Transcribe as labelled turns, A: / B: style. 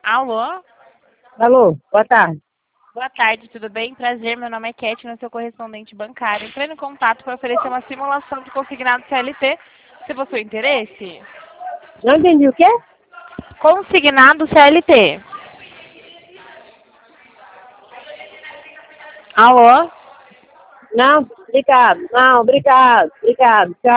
A: Alô?
B: Alô, boa tarde.
A: Boa tarde, tudo bem? Prazer, meu nome é Cat, eu sou correspondente bancário. Entrei no contato para oferecer uma simulação de consignado CLT. Se for seu interesse?
B: Não entendi o quê?
A: Consignado CLT. Alô?
B: Não, obrigado. Não, obrigado. Obrigado. Tchau.